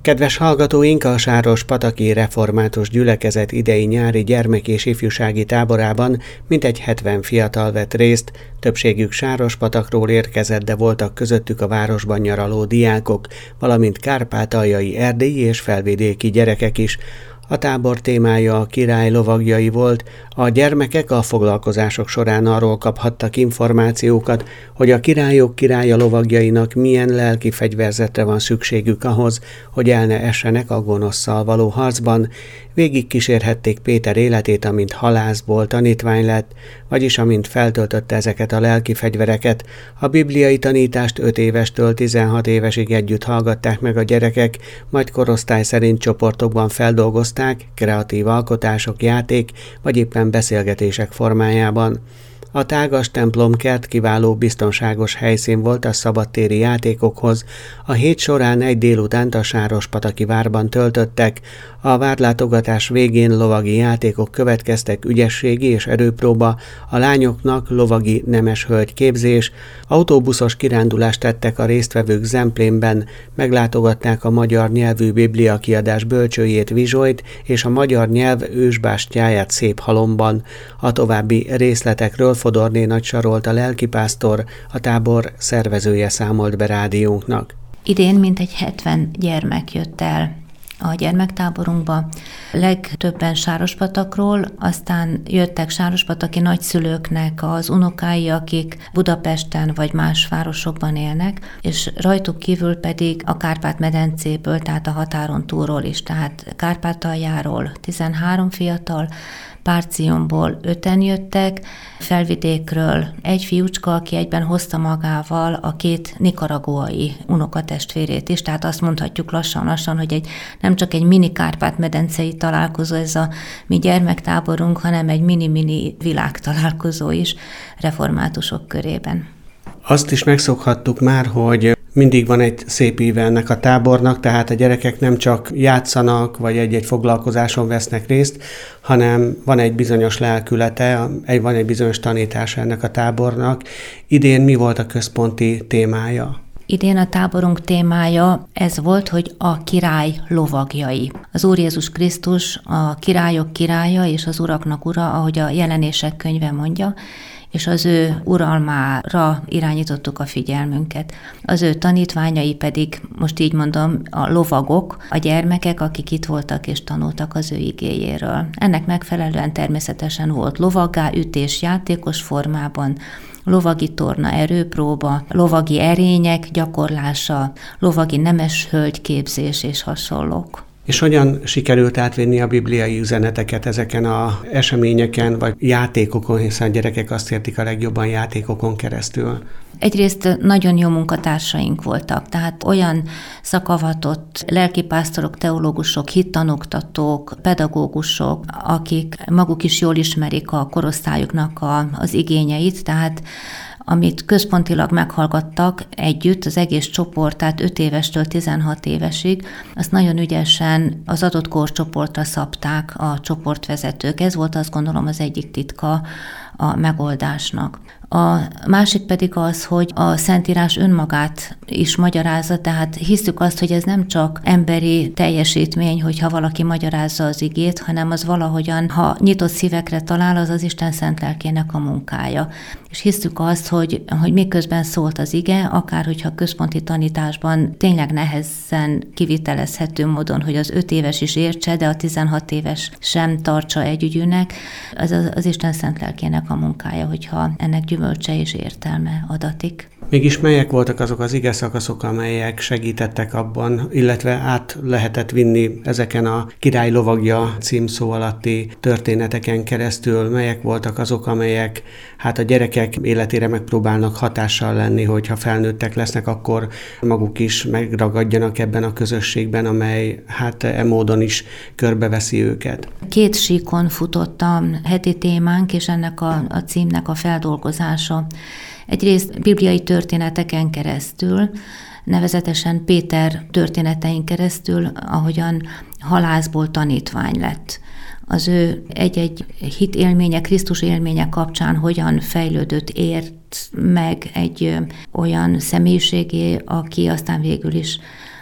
Kedves hallgatóink, a Sárospataki Református Gyülekezet idei nyári gyermek- és ifjúsági táborában mintegy 70 fiatal vett részt, többségük Sárospatakról érkezett, de voltak közöttük a városban nyaraló diákok, valamint kárpátaljai, erdélyi és felvidéki gyerekek is. A tábor témája a király lovagjai volt, a gyermekek a foglalkozások során arról kaphattak információkat, hogy a királyok királya lovagjainak milyen lelki fegyverzetre van szükségük ahhoz, hogy el ne essenek a gonosszal való harcban. Végig kísérhették Péter életét, amint halászból tanítvány lett, vagyis amint feltöltötte ezeket a lelki fegyvereket. A bibliai tanítást 5 évestől 16 évesig együtt hallgatták meg a gyerekek, majd korosztály szerint csoportokban feldolgozták, kreatív alkotások, játék vagy éppen beszélgetések formájában. A tágas templomkert kiváló biztonságos helyszín volt a szabadtéri játékokhoz. A hét során egy délutánt a Sárospataki várban töltöttek. A várlátogatás végén lovagi játékok következtek, ügyességi és erőpróba, a lányoknak lovagi nemes hölgy képzés, autóbuszos kirándulást tettek a résztvevők Zemplénben, meglátogatták a magyar nyelvű Biblia kiadás bölcsőjét Vizsolyt és a magyar nyelv ősbástyáját Széphalomban. A további részletekről Fodorné Nagy Sarolt, a lelkipásztor, a tábor szervezője számolt be rádiónknak. Idén mintegy 70 gyermek jött el a gyermektáborunkba, legtöbben Sárospatakról, aztán jöttek sárospataki nagyszülőknek az unokái, akik Budapesten vagy más városokban élnek, és rajtuk kívül pedig a Kárpát-medencéből, tehát a határon túlról is, tehát Kárpátaljáról 13 fiatal, Párcionból 5-en jöttek, Felvidékről egy fiúcska, aki egyben hozta magával a 2 nikaraguai unokatestvérét is, tehát azt mondhatjuk lassan-lassan, hogy nem csak egy mini Kárpát-medencei találkozó ez a mi gyermektáborunk, hanem egy mini-mini világtalálkozó is reformátusok körében. Azt is megszokhattuk már, hogy mindig van egy szép íve ennek a tábornak, tehát a gyerekek nem csak játszanak, vagy egy-egy foglalkozáson vesznek részt, hanem van egy bizonyos lelkülete, van egy bizonyos tanítása ennek a tábornak. Idén mi volt a központi témája? Idén a táborunk témája ez volt, hogy a király lovagjai. Az Úr Jézus Krisztus a királyok királya és az uraknak ura, ahogy a Jelenések könyve mondja, és az ő uralmára irányítottuk a figyelmünket. Az ő tanítványai pedig, most így mondom, a lovagok, a gyermekek, akik itt voltak és tanultak az ő igéjéről. Ennek megfelelően természetesen volt lovaggá ütés játékos formában, lovagi torna erőpróba, lovagi erények gyakorlása, lovagi nemes hölgy képzés és hasonlók. És hogyan sikerült átvinni a bibliai üzeneteket ezeken az eseményeken, vagy játékokon, hiszen a gyerekek azt értik a legjobban játékokon keresztül? Egyrészt nagyon jó munkatársaink voltak, tehát olyan szakavatott lelkipásztorok, teológusok, hittanoktatók, pedagógusok, akik maguk is jól ismerik a korosztályuknak az igényeit, tehát amit központilag meghallgattak együtt, az egész csoport, tehát 5 évestől 16 évesig, azt nagyon ügyesen az adott korcsoportra szabták a csoportvezetők. Ez volt, azt gondolom, az egyik titka a megoldásnak. A másik pedig az, hogy a Szentírás önmagát is magyarázza, tehát hiszük azt, hogy ez nem csak emberi teljesítmény, hogyha valaki magyarázza az igét, hanem az valahogyan, ha nyitott szívekre talál, az Isten szent lelkének a munkája. És hiszük azt, hogy miközben szólt az ige, akár hogyha központi tanításban tényleg nehezen kivitelezhető módon, hogy az 5 éves is értse, de a 16 éves sem tartsa együgyűnek, az Isten szent lelkének a munkája, hogyha ennek gyümölcse és értelme adatik. Mégis melyek voltak azok az igeszakaszok, amelyek segítettek abban, illetve át lehetett vinni ezeken a Király lovagja címszó alatti történeteken keresztül? Melyek voltak azok, amelyek a gyerekek életére megpróbálnak hatással lenni, hogyha felnőttek lesznek, akkor maguk is megragadjanak ebben a közösségben, amely módon is körbeveszi őket? 2 síkon futott a heti témánk, és ennek a címnek a feldolgozása. Egyrészt bibliai történeteken keresztül, nevezetesen Péter történetein keresztül, ahogyan halászból tanítvány lett. Az ő egy hit élménye, Krisztus élménye kapcsán hogyan fejlődött, ért meg egy olyan személyiségé, aki aztán végül is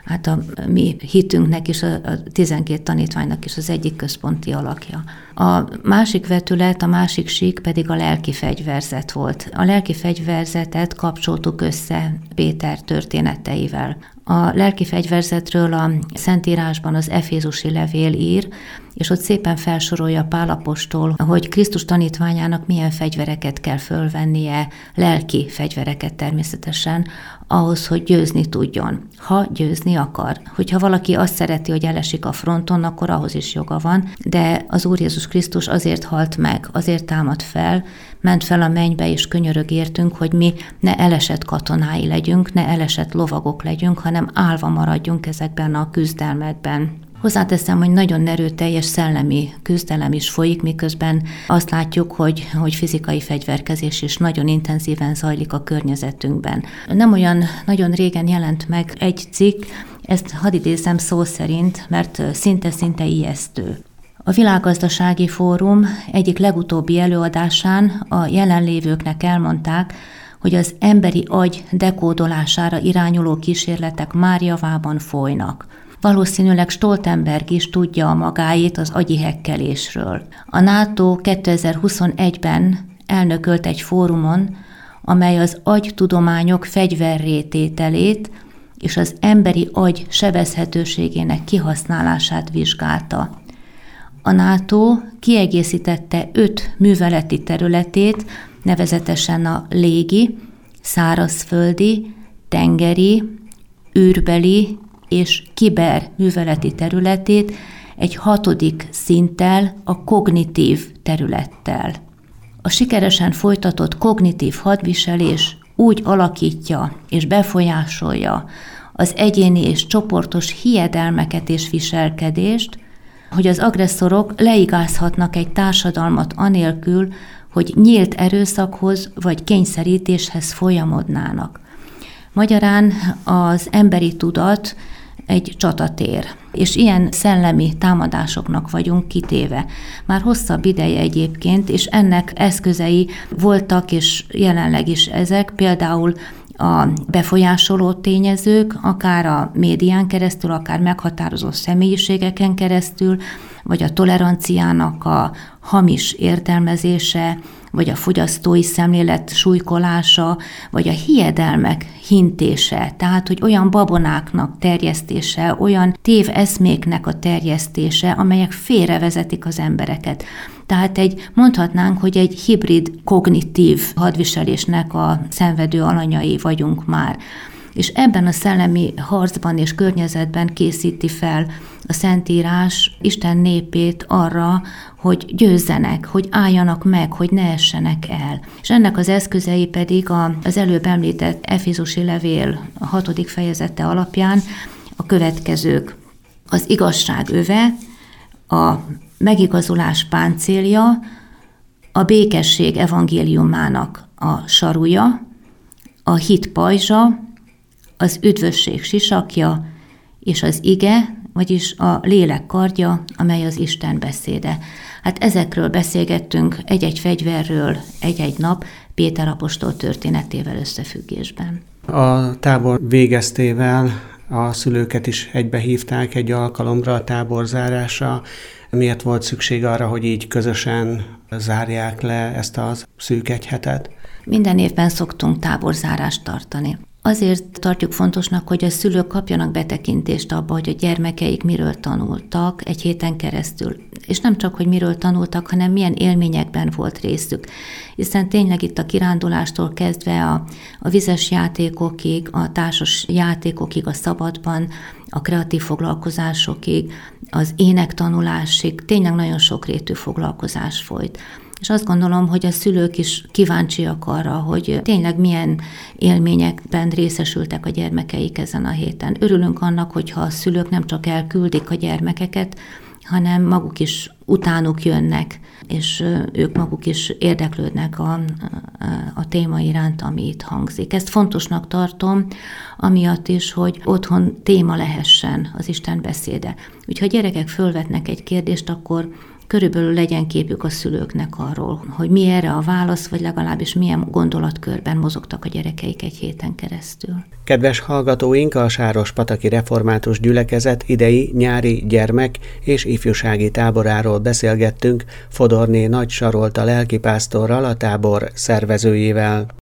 hát a mi hitünknek is, a 12 tanítványnak is az egyik központi alakja. A másik vetület, a másik sík pedig a lelki fegyverzet volt. A lelki fegyverzetet kapcsoltuk össze Péter történeteivel. A lelki fegyverzetről a Szentírásban az Efézusi levél ír, és ott szépen felsorolja Pál apostol, hogy Krisztus tanítványának milyen fegyvereket kell fölvennie, lelki fegyvereket természetesen, ahhoz, hogy győzni tudjon, ha győzni akar. Hogyha valaki azt szereti, hogy elesik a fronton, akkor ahhoz is joga van, de az Úr Jézus Krisztus azért halt meg, azért támad fel, ment fel a mennybe és könyörög értünk, hogy mi ne elesett katonái legyünk, ne elesett lovagok legyünk, hanem állva maradjunk ezekben a küzdelmekben. Hozzáteszem, hogy nagyon erőteljes szellemi küzdelem is folyik, miközben azt látjuk, hogy fizikai fegyverkezés is nagyon intenzíven zajlik a környezetünkben. Nem olyan nagyon régen jelent meg egy cikk, ezt hadd idézem szó szerint, mert szinte ijesztő. A Világgazdasági Fórum egyik legutóbbi előadásán a jelenlévőknek elmondták, hogy az emberi agy dekódolására irányuló kísérletek már javában folynak. Valószínűleg Stoltenberg is tudja a magáét az agyi hekkelésről. A NATO 2021-ben elnökölt egy fórumon, amely az agytudományok fegyverré tételét és az emberi agy sebezhetőségének kihasználását vizsgálta. A NATO kiegészítette 5 műveleti területét, nevezetesen a légi, szárazföldi, tengeri, űrbeli és kiber műveleti területét egy 6. szinttel, a kognitív területtel. A sikeresen folytatott kognitív hadviselés úgy alakítja és befolyásolja az egyéni és csoportos hiedelmeket és viselkedést, hogy az agresszorok leigázhatnak egy társadalmat anélkül, hogy nyílt erőszakhoz vagy kényszerítéshez folyamodnának. Magyarán az emberi tudat egy csatatér, és ilyen szellemi támadásoknak vagyunk kitéve. Már hosszabb ideje egyébként, és ennek eszközei voltak, és jelenleg is ezek, például a befolyásoló tényezők, akár a médián keresztül, akár meghatározó személyiségeken keresztül, vagy a toleranciának a hamis értelmezése, vagy a fogyasztói szemlélet súlykolása, vagy a hiedelmek hintése, tehát, hogy olyan babonáknak terjesztése, olyan téveszméknek a terjesztése, amelyek félrevezetik az embereket. Tehát mondhatnánk, hogy egy hibrid kognitív hadviselésnek a szenvedő alanyai vagyunk már. És ebben a szellemi harcban és környezetben készíti fel a Szentírás Isten népét arra, hogy győzzenek, hogy álljanak meg, hogy ne essenek el. És ennek az eszközei pedig az előbb említett Efézusi levél 6. fejezete alapján a következők. Az igazság öve, a megigazulás páncélja, a békesség evangéliumának a sarúja, a hit pajzsa, az üdvösség sisakja, és az ige, vagyis a lélek kardja, amely az Isten beszéde. Hát ezekről beszélgettünk egy-egy fegyverről egy-egy nap Péter apostol történetével összefüggésben. A tábor végeztével a szülőket is egybehívták egy alkalomra a tábor zárása. Miért volt szükség arra, hogy így közösen zárják le ezt a szűk egy hetet? Minden évben szoktunk táborzárást tartani. Azért tartjuk fontosnak, hogy a szülők kapjanak betekintést abba, hogy a gyermekeik miről tanultak egy héten keresztül. És nem csak, hogy miről tanultak, hanem milyen élményekben volt részük. Hiszen tényleg itt a kirándulástól kezdve a vizes játékokig, a társas játékokig, a szabadban, a kreatív foglalkozásokig, az énektanulásig, tényleg nagyon sokrétű foglalkozás folyt. És azt gondolom, hogy a szülők is kíváncsiak arra, hogy tényleg milyen élményekben részesültek a gyermekeik ezen a héten. Örülünk annak, hogyha a szülők nem csak elküldik a gyermekeket, hanem maguk is utánuk jönnek, és ők maguk is érdeklődnek a téma iránt, ami itt hangzik. Ezt fontosnak tartom, amiatt is, hogy otthon téma lehessen az Isten beszéde. Úgyhogy ha gyerekek fölvetnek egy kérdést, akkor körülbelül legyen képük a szülőknek arról, hogy mi erre a válasz, vagy legalábbis milyen gondolatkörben mozogtak a gyerekeik egy héten keresztül. Kedves hallgatóink, a Sárospataki Református Gyülekezet idei nyári gyermek- és ifjúsági táboráról beszélgettünk Fodorné Nagy Sarolta lelkipásztorral, a tábor szervezőjével.